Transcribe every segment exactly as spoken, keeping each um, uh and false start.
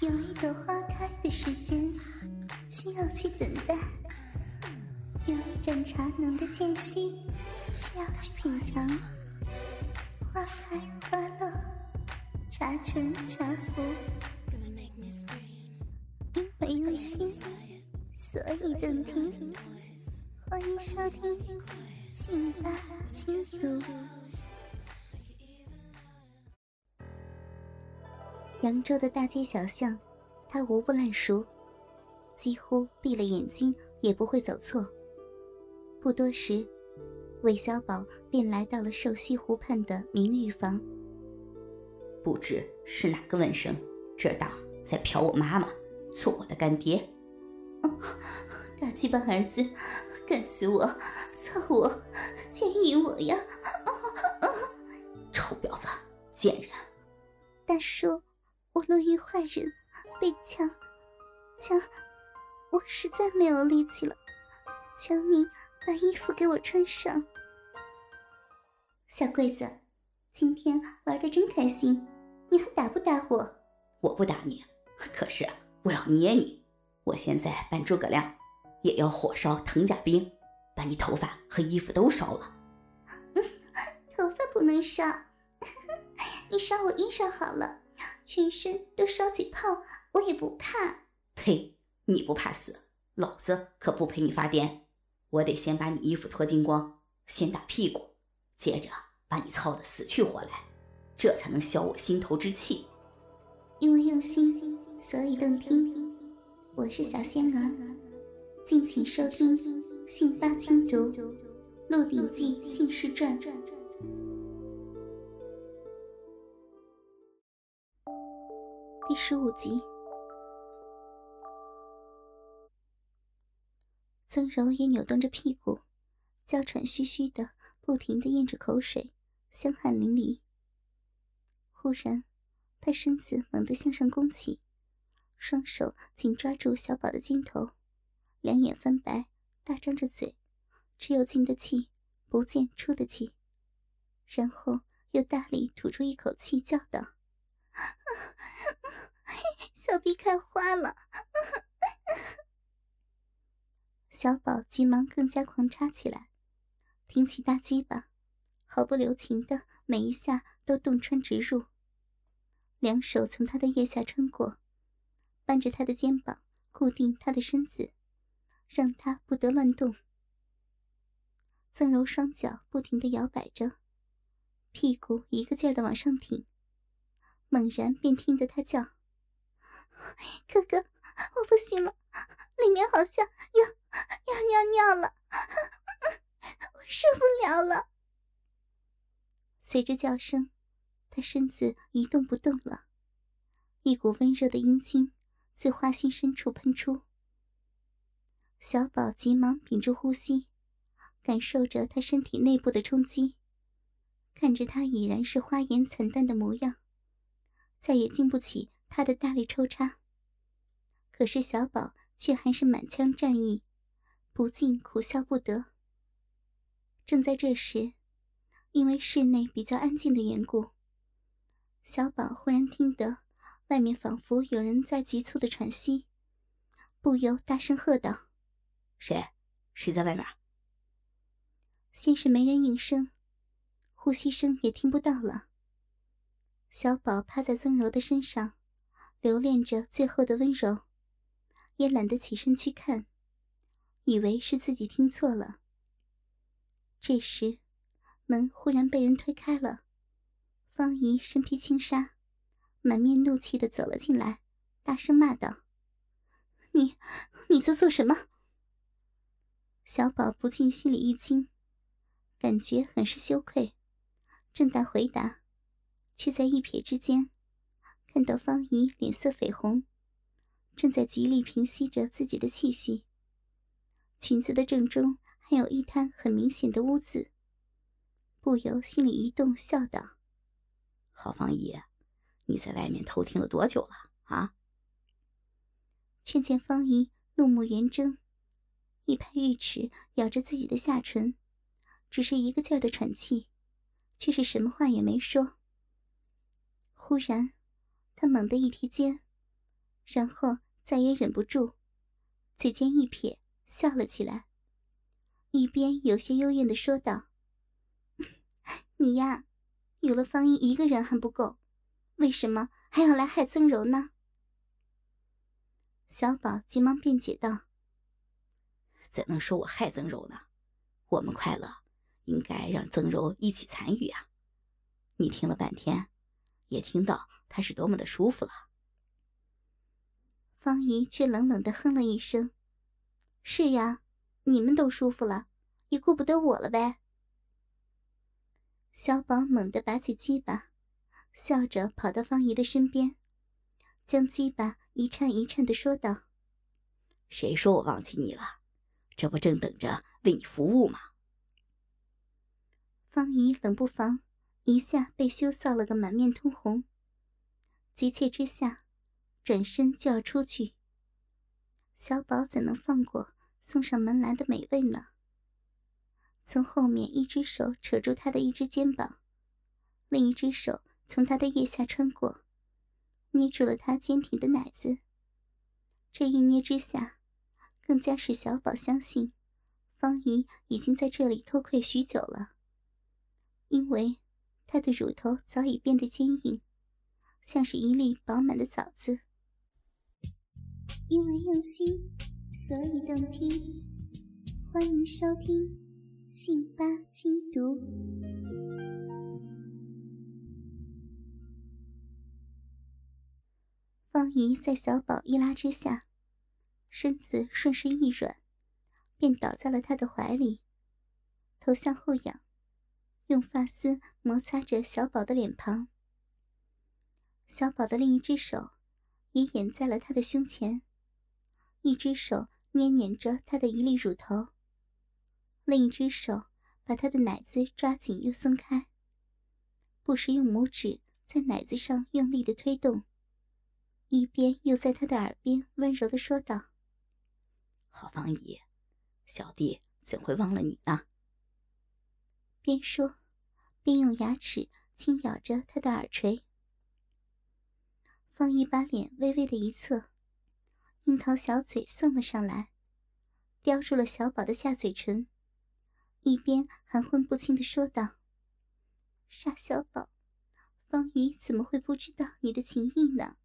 有一朵花开的时间，需要去等待；有一盏茶浓的间隙，需要去品尝。花开花落，茶沉茶浮，因为用心，所以动听。欢迎收听信吧轻读。扬州的大街小巷，他无不烂熟，几乎闭了眼睛也不会走错。不多时，韦小宝便来到了瘦西湖畔的明玉坊。 不知是哪个瘟生，这当在嫖我妈妈，做我的干爹。 哦，大鸡巴儿子，干死我，操我，奸淫我呀！啊啊、 臭婊子，贱人！ 大叔，我落于坏人，被强强，我实在没有力气了，求你把衣服给我穿上。小桂子，今天玩得真开心，你还打不打我？ 我不打你，可是我要捏你。我现在扮诸葛亮，也要火烧藤甲兵，把你头发和衣服都烧了。 嗯，头发不能烧，你烧我衣裳好了，全身都烧起泡，我也不怕。 呸，你不怕死，老子可不陪你发癫。我得先把你衣服脱精光，先打屁股，接着把你操得死去活来，这才能消我心头之气。 因为用心，所以动听。我是小仙儿，敬请收听信吧轻读《鹿鼎记姓氏传》第十五集。曾柔也扭动着屁股，娇喘吁吁的，不停地咽着口水，香汗淋漓。忽然，她身子猛地向上弓起，双手紧抓住小宝的肩头，两眼翻白，大张着嘴，只有进的气，不见出的气，然后又大力吐出一口气，叫道：小逼开花了！小宝急忙更加狂插起来，挺起大鸡巴，毫不留情的每一下都洞穿直入，两手从他的腋下穿过，扳着他的肩膀，固定他的身子，让他不得乱动。曾柔双脚不停地摇摆着，屁股一个劲儿地往上挺，猛然便听得他叫：哥哥，我不行了，里面好像要要尿尿了，我受不了了。随着叫声，他身子一动不动了，一股温热的阴茎自花心深处喷出。小宝急忙屏住呼吸，感受着他身体内部的冲击，看着他已然是花颜惨淡的模样，再也经不起他的大力抽插。可是小宝却还是满腔战意，不禁苦笑不得。正在这时，因为室内比较安静的缘故，小宝忽然听得外面仿佛有人在急促的喘息，不由大声喝道： 谁？谁在外面？ 先是没人应声，呼吸声也听不到了。小宝趴在曾柔的身上，留恋着最后的温柔，也懒得起身去看，以为是自己听错了。这时门忽然被人推开了，方姨身披轻纱，满面怒气地走了进来，大声骂道：你你在做什么？小宝不禁心里一惊，感觉很是羞愧，正待回答，却在一瞥之间看到方姨脸色绯红，正在极力平息着自己的气息，裙子的正中还有一滩很明显的污渍，不由心里一动，笑道： 好方姨，你在外面偷听了多久了啊？ 却见方姨怒目圆睁，一拍玉齿咬着自己的下唇，只是一个劲儿的喘气，却是什么话也没说。忽然他猛地一提肩， 然后再也忍不住，嘴尖一撇，笑了起来，一边有些幽怨地说道：“你呀，有了方姨一个人还不够，为什么还要来害曾柔呢？”小宝急忙辩解道：“ 怎能说我害曾柔呢？我们快乐，应该让曾柔一起参与啊！你听了半天，也听到她是多么的舒服了。” 方姨却冷冷地哼了一声：“是呀，你们都舒服了，也顾不得我了呗。”小宝猛地拔起鸡巴，笑着跑到方姨的身边，将鸡巴一颤一颤地说道：“ 谁说我忘记你了？这不正等着为你服务吗？” 方姨冷不防一下被羞臊了个满面通红，急切之下转身就要出去。小宝怎能放过送上门来的美味呢？从后面一只手扯住他的一只肩膀，另一只手从他的腋下穿过，捏住了他坚挺的奶子。这一捏之下，更加使小宝相信方姨已经在这里偷窥许久了，因为她的乳头早已变得坚硬，像是一粒饱满的枣子。因为用心，所以动听。欢迎收听信八精读。方姨在小宝一拉之下，身子顺势一软，便倒在了他的怀里，头向后仰，用发丝摩擦着小宝的脸庞。小宝的另一只手也掩在了他的胸前，一只手捏捻着他的一粒乳头，另一只手把他的奶子抓紧又松开，不时用拇指在奶子上用力的推动，一边又在他的耳边温柔地说道：“ 好方姨，小弟怎会忘了你呢？” 边说边用牙齿轻咬着他的耳垂。方姨把脸微微的一侧，樱桃小嘴送了上来，叼住了小宝的下嘴唇，一边含混不清地说道：“傻小宝，方姨怎么会不知道你的情意呢？”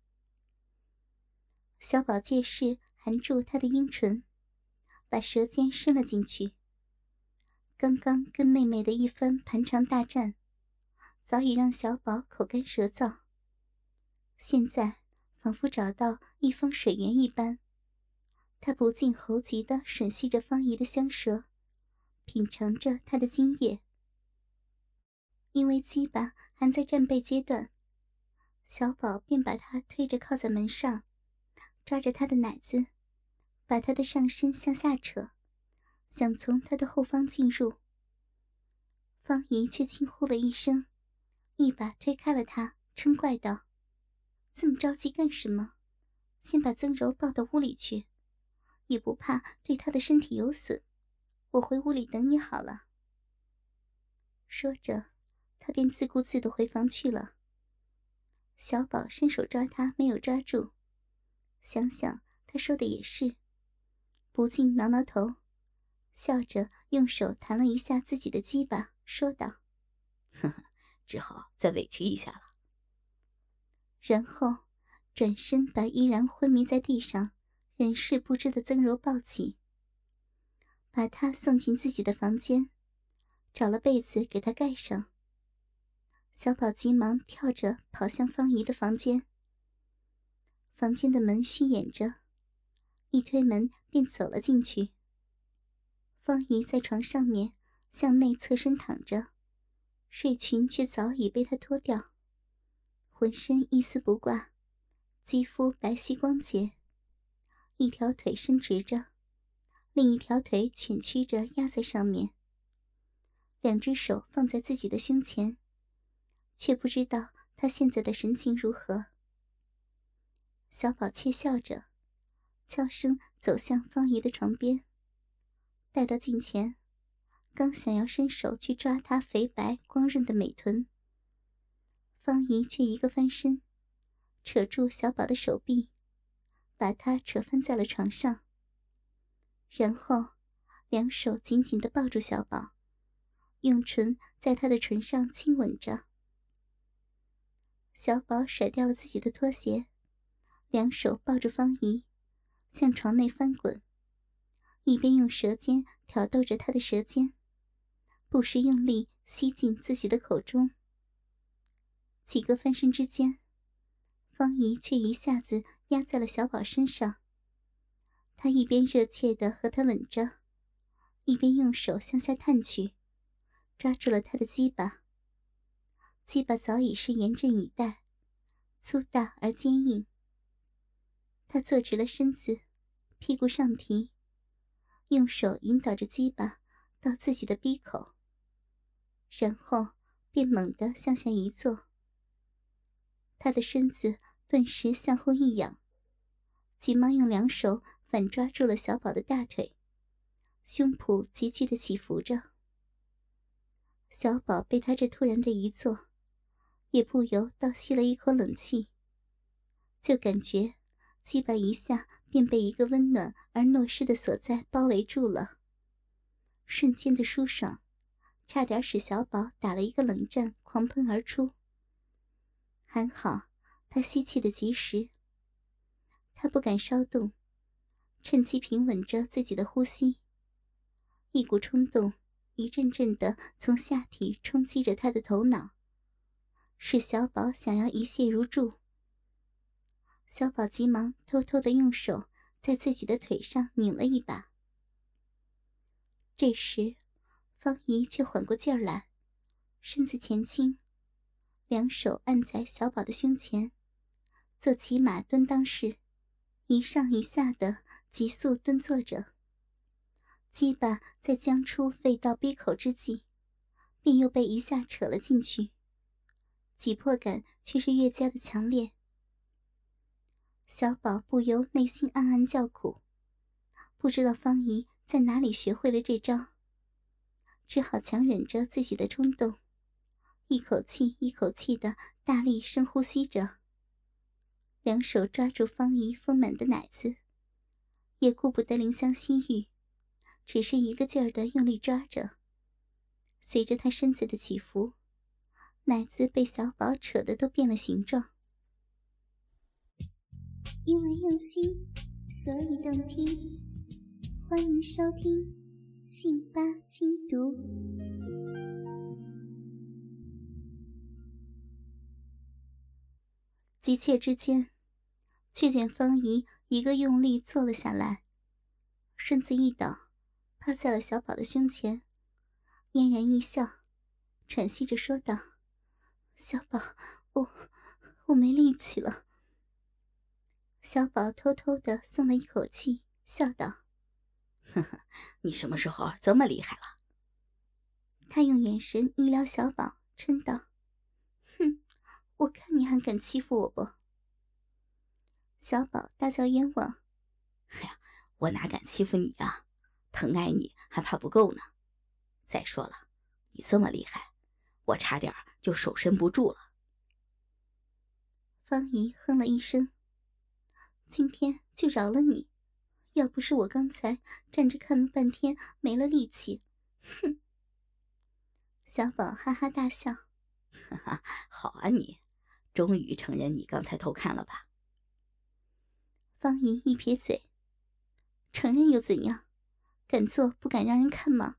小宝借势含住他的阴唇，把舌尖伸了进去。刚刚跟妹妹的一番盘肠大战，早已让小宝口干舌燥，现在仿佛找到一方水源一般，他不禁猴急地吮吸着方姨的香舌，品尝着她的精液。因为鸡巴还在战备阶段，小宝便把她推着靠在门上，抓着她的奶子，把她的上身向下扯，想从她的后方进入。方姨却轻呼了一声，一把推开了她，嗔怪道：“这么着急干什么？先把曾柔抱到屋里去，也不怕对她的身体有损，我回屋里等你好了。”说着，他便自顾自地回房去了。小宝伸手抓他，没有抓住，想想他说的也是，不禁挠挠头，笑着用手弹了一下自己的鸡巴，说道：“ 呵呵，只好再委屈一下了。” 然后转身把依然昏迷在地上人事不知的曾柔抱起，把她送进自己的房间，找了被子给她盖上。小宝急忙跳着跑向方姨的房间，房间的门虚掩着，一推门便走了进去。方姨在床上面向内侧身躺着，睡裙却早已被她脱掉，浑身一丝不挂，肌肤白皙光洁，一条腿伸直着，另一条腿蜷曲着压在上面，两只手放在自己的胸前，却不知道她现在的神情如何。小宝窃笑着，悄声走向方姨的床边，待到近前，刚想要伸手去抓她肥白光润的美臀，方姨却一个翻身，扯住小宝的手臂， 把他扯翻在了床上，然后两手紧紧地抱住小宝，用唇在他的唇上亲吻着。小宝甩掉了自己的拖鞋，两手抱住方怡，向床内翻滚，一边用舌尖挑逗着他的舌尖，不时用力吸进自己的口中。几个翻身之间，方怡却一下子压在了小宝身上。他一边热切地和他吻着，一边用手向下探去，抓住了他的鸡巴。鸡巴早已是严阵以待，粗大而坚硬。他坐直了身子，屁股上提，用手引导着鸡巴到自己的鼻口，然后便猛地向下一坐。他的身子顿时向后一仰，急忙用两手反抓住了小宝的大腿，胸脯急剧地起伏着。小宝被他这突然的一坐，也不由倒吸了一口冷气，就感觉鸡巴一下便被一个温暖而糯湿的所在包围住了，瞬间的舒爽差点使小宝打了一个冷战，狂喷而出。还好他吸气的及时，他不敢稍动，趁机平稳着自己的呼吸。一股冲动一阵阵地从下体冲击着他的头脑，使小宝想要一泻如注。小宝急忙偷偷地用手在自己的腿上拧了一把。这时方怡却缓过劲儿来，身子前倾，两手按在小宝的胸前，做骑马蹲裆式，一上一下的急速蹲坐着。鸡巴在将出未到鼻口之际，便又被一下扯了进去，挤迫感却是越加的强烈。小宝不由内心暗暗叫苦，不知道方怡在哪里学会了这招，只好强忍着自己的冲动，一口气一口气的大力深呼吸着，两手抓住方怡丰满的奶子，也顾不得怜香惜玉，只是一个劲儿的用力抓着。随着他身子的起伏，奶子被小宝扯得都变了形状。 因为用心，所以动听。欢迎收听信八精读。 急切之间，却见方怡一个用力坐了下来，身子一倒，趴在了小宝的胸前，嫣然一笑，喘息着说道：“小宝，我我没力气了。”小宝偷偷地松了一口气，笑道：“ 呵呵，你什么时候这么厉害了？” 他用眼神一撩小宝，嗔道：“哼，我看你还敢欺负我不？”小宝大叫冤枉：“ 哎呀，我哪敢欺负你啊，疼爱你还怕不够呢。再说了，你这么厉害，我差点就手伸不住了。” 方怡哼了一声：“今天就饶了你，要不是我刚才站着看了半天没了力气，哼。”小宝哈哈大笑：“ 哈哈，好啊你，终于承认你刚才偷看了吧？” 方怡一撇嘴：“承认又怎样？敢做不敢让人看吗？”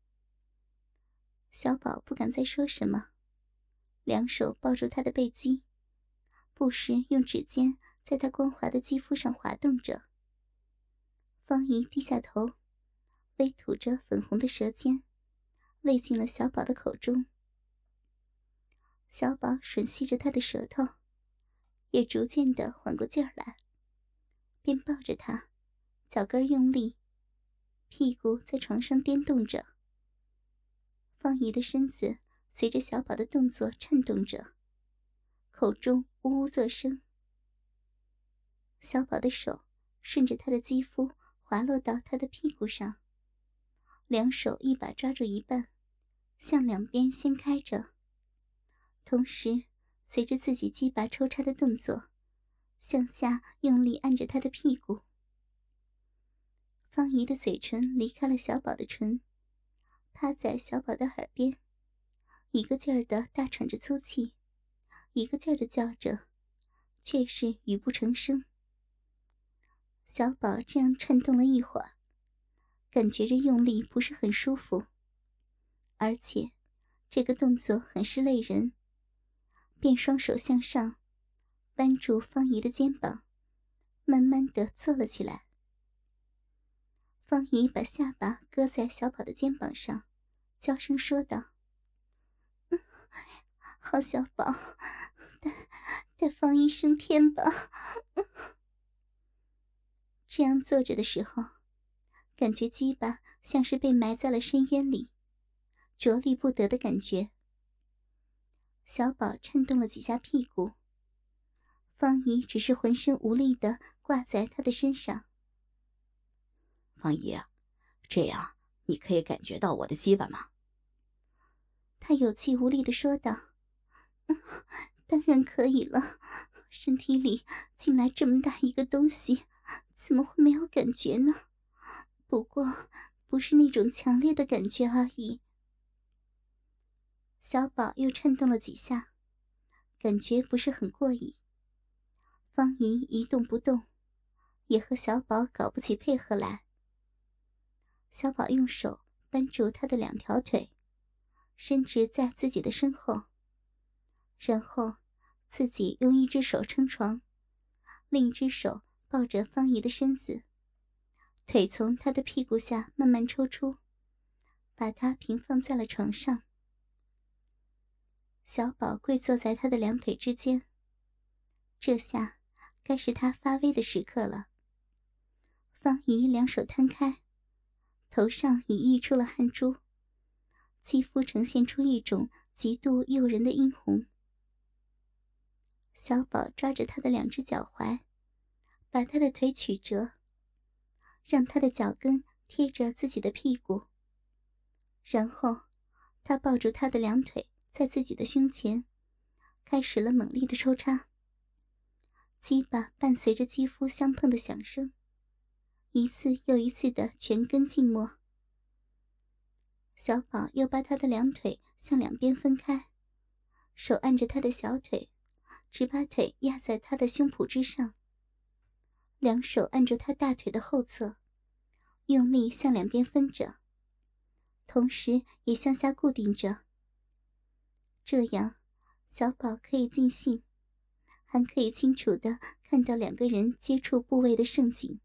小宝不敢再说什么，两手抱住他的背肌，不时用指尖在他光滑的肌肤上滑动着。方怡低下头，微吐着粉红的舌尖，喂进了小宝的口中。小宝吮吸着他的舌头，也逐渐地缓过劲儿来，便抱着他，脚跟用力，屁股在床上颠动着。方怡的身子随着小宝的动作颤动着，口中呜呜作声。小宝的手顺着他的肌肤滑落到他的屁股上，两手一把抓住一半，向两边掀开着，同时随着自己鸡巴抽插的动作， 向下用力按着他的屁股。方怡的嘴唇离开了小宝的唇，趴在小宝的耳边，一个劲儿的大喘着粗气，一个劲儿的叫着，却是语不成声。小宝这样颤动了一会儿，感觉着用力不是很舒服，而且这个动作很是累人，便双手向上扳住方怡的肩膀，慢慢地坐了起来。方怡把下巴搁在小宝的肩膀上，娇声说道：“嗯，好小宝，带带方怡升天吧。嗯”这样坐着的时候，感觉鸡巴像是被埋在了深渊里，着力不得的感觉。小宝颤动了几下屁股，方怡只是浑身无力地挂在他的身上。 方怡啊，这样你可以感觉到我的鸡巴吗？ 他有气无力地说道：“嗯，当然可以了，身体里进来这么大一个东西，怎么会没有感觉呢？不过不是那种强烈的感觉而已。”小宝又颤动了几下，感觉不是很过瘾。方怡一动不动，也和小宝搞不起配合来。小宝用手扳住他的两条腿，伸直在自己的身后，然后自己用一只手撑床，另一只手抱着方怡的身子，腿从她的屁股下慢慢抽出，把她平放在了床上。小宝跪坐在他的两腿之间，这下该是他发威的时刻了。方怡两手摊开，头上已溢出了汗珠，肌肤呈现出一种极度诱人的殷红。小宝抓着他的两只脚踝，把他的腿曲折，让他的脚跟贴着自己的屁股，然后他抱住他的两腿在自己的胸前，开始了猛烈的抽插。鸡巴伴随着肌肤相碰的响声，一次又一次的全根浸没。小宝又把他的两腿向两边分开，手按着他的小腿，只把腿压在他的胸脯之上，两手按住他大腿的后侧，用力向两边分着，同时也向下固定着。这样小宝可以尽兴，还可以清楚地看到两个人接触部位的盛景。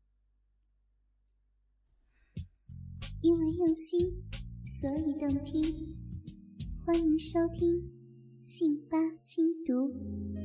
因为用心，所以动听。欢迎收听信八精读。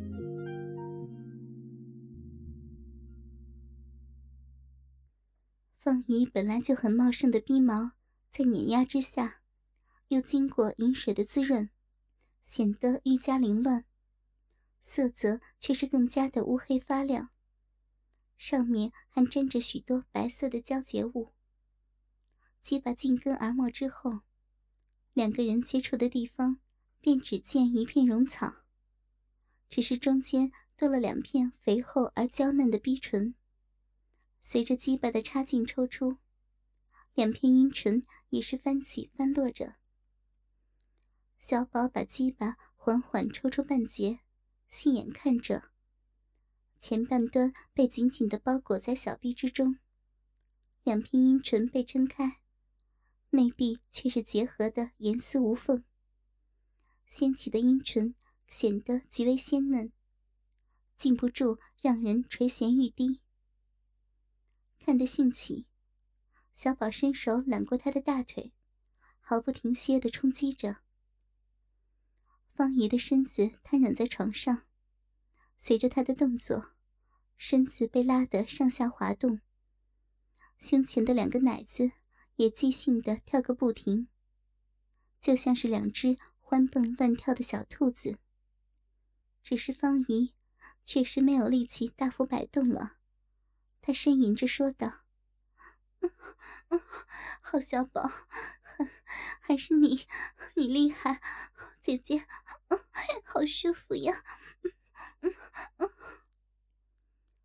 方怡本来就很茂盛的逼毛，在碾压之下，又经过饮水的滋润，显得愈加凌乱，色泽却是更加的乌黑发亮，上面还沾着许多白色的交结物。鸡巴进根而没之后，两个人接触的地方便只见一片绒草，只是中间多了两片肥厚而娇嫩的逼唇。随着鸡巴的插进抽出，两片阴唇也是翻起翻落着。小宝把鸡巴缓缓抽出半截，细眼看着，前半端被紧紧地包裹在小臂之中，两片阴唇被撑开，内壁却是结合的严丝无缝，掀起的阴唇显得极为鲜嫩，禁不住让人垂涎欲滴。看得兴起，小宝伸手揽过他的大腿，毫不停歇地冲击着。方怡的身子瘫软在床上，随着他的动作，身子被拉得上下滑动，胸前的两个奶子也即兴地跳个不停，就像是两只欢蹦乱跳的小兔子。只是方怡确实没有力气大幅摆动了，她呻吟着说道：“嗯嗯，好小宝，还还是你，你厉害，姐姐，嗯，好舒服呀。嗯嗯嗯。”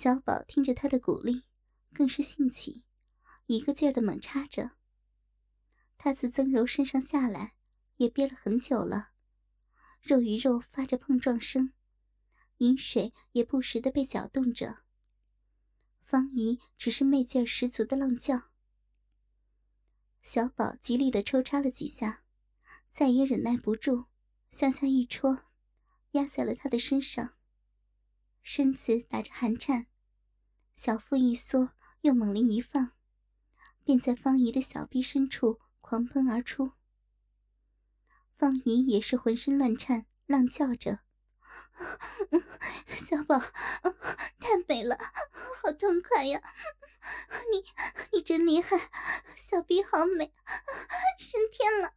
小宝听着他的鼓励，更是兴起，一个劲儿的猛插着。他自曾柔身上下来，也憋了很久了，肉与肉发着碰撞声，饮水也不时的被搅动着。方怡只是媚劲儿十足的浪叫。小宝极力的抽插了几下，再也忍耐不住，向下一戳，压在了他的身上，身子打着寒颤，小腹一缩，又猛力一放，便在方怡的小臂深处狂奔而出。方怡也是浑身乱颤，浪叫着：“小宝，太美了，好痛快呀！你你真厉害，小臂好美，升天了！”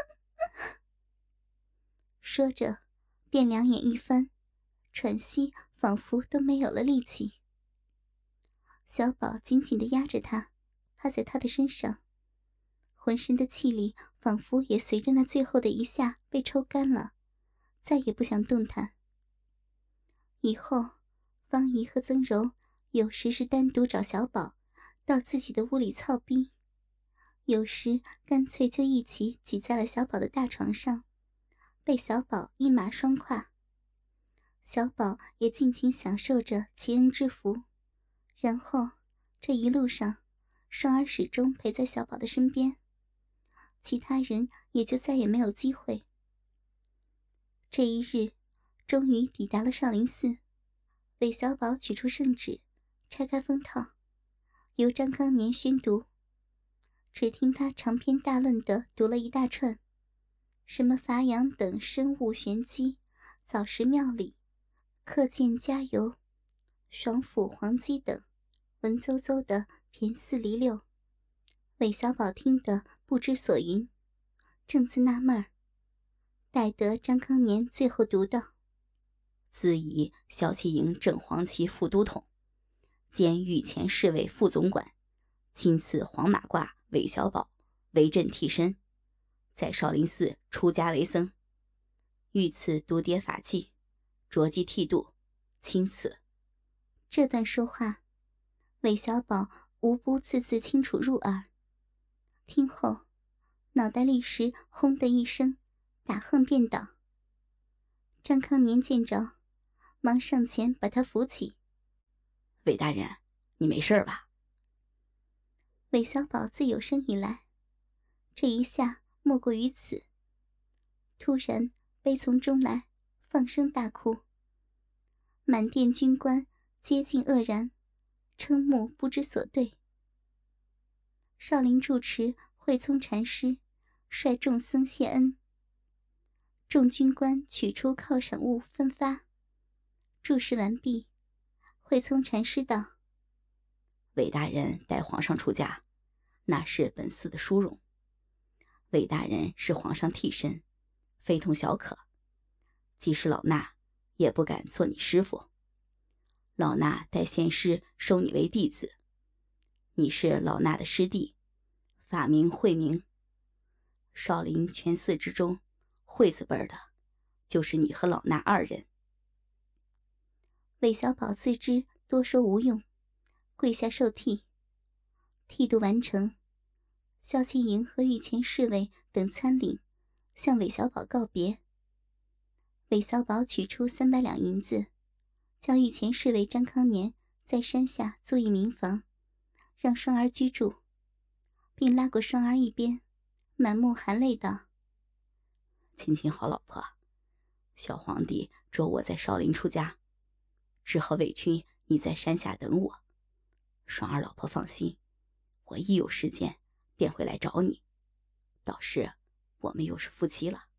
说着，便两眼一翻，喘息仿佛都没有了力气。小宝紧紧地压着他，趴在他的身上，浑身的气力仿佛也随着那最后的一下被抽干了，再也不想动弹。以后，方怡和曾柔有时是单独找小宝到自己的屋里操逼，有时干脆就一起挤在了小宝的大床上，被小宝一马双跨。小宝也尽情享受着其人之福，然后这一路上，双儿始终陪在小宝的身边，其他人也就再也没有机会。这一日，终于抵达了少林寺。韦小宝取出圣旨，拆开封套，由张康年宣读。只听他长篇大论地读了一大串，什么伐阳等生物玄机、早食妙理、课见加油、爽腹黄鸡等，文绉绉的骈四离六。韦小宝听得不知所云，正自纳闷儿，待得张康年最后读道： 自以骁骑营正黄旗副都统，兼御前侍卫副总管，亲赐黄马褂韦小宝为朕替身，在少林寺出家为僧，御赐独蝶法器，着机剃度，钦此。 这段说话，韦小宝无不字字清楚入耳，听后脑袋立时轰的一声，打横便倒。张康年见着，忙上前把他扶起。 韦大人，你没事吧？ 韦小宝自有生以来，这一下莫过于此。突然悲从中来，放声大哭。满殿军官皆尽愕然，瞠目不知所对。少林住持慧聪禅师率众僧谢恩。众军官取出犒赏物分发。注释完毕，慧聪禅师道： 韦大人带皇上出家，那是本寺的殊荣。韦大人是皇上替身，非同小可。即使老衲也不敢做你师傅。老衲待献师收你为弟子，你是老衲的师弟，法名慧明。少林全寺之中，慧字辈的，就是你和老衲二人。 韦小宝自知多说无用，跪下受剃。剃度完成，骁骑营和御前侍卫等参领向韦小宝告别。韦小宝取出三百两银子，叫御前侍卫张康年在山下租一民房，让双儿居住，并拉过双儿一边，满目含泪道： 亲亲好老婆，小皇帝着我在少林出家，只好委屈你在山下等我。双儿老婆放心，我一有时间便会来找你，到时我们又是夫妻了。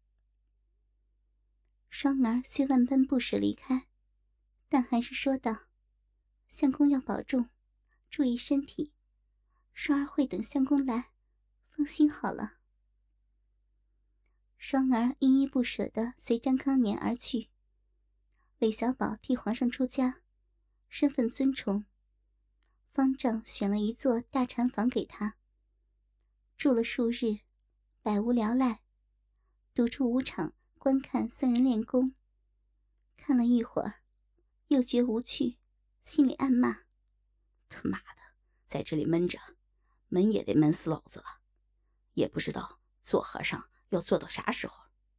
双儿虽万般不舍离开，但还是说道：相公要保重，注意身体，双儿会等相公来，放心好了。双儿依依不舍地随张康年而去。韦小宝替皇上出家，身份尊崇，方丈选了一座大禅房给他，住了数日，百无聊赖，独处武场观看僧人练功。看了一会儿，又觉无趣， 心里暗骂： 他妈的，在这里闷着，闷也得闷死老子了，也不知道做和尚要做到啥时候。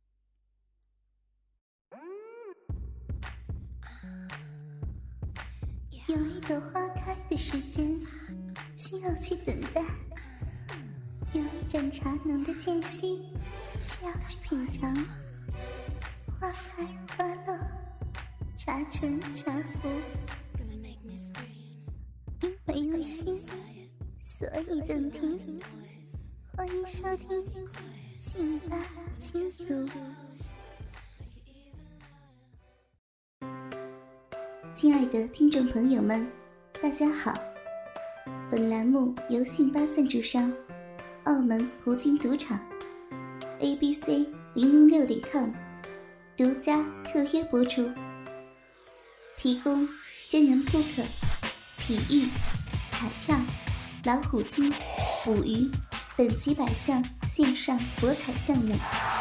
有一朵花开的时间，需要去等待；有一盏茶浓的间隙，需要去品尝。花开花落，茶成茶浮。因为用心，所以动听。欢迎收听《信吧轻读》。 亲爱的听众朋友们，大家好！本栏目由信吧赞助商澳门葡京赌场 A B C 零零六点 com 独家特约播出，提供真人扑克、体育、彩票、老虎机、捕鱼等几百项线上博彩项目，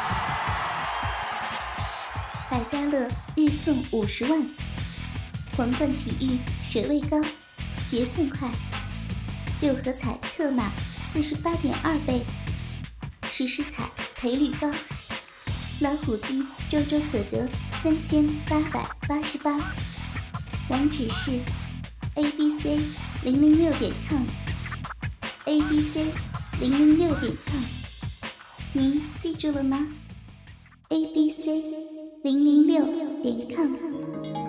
百家乐日送五十万。皇冠体育水位高，结算快，六合彩特码四十八点二倍，实时彩赔率高，老虎机周周可得三千八百八十八，网址是 A B C 零零六点 com，A B C 零零六点 com， 您记住了吗 ？A B C 零零六点 com。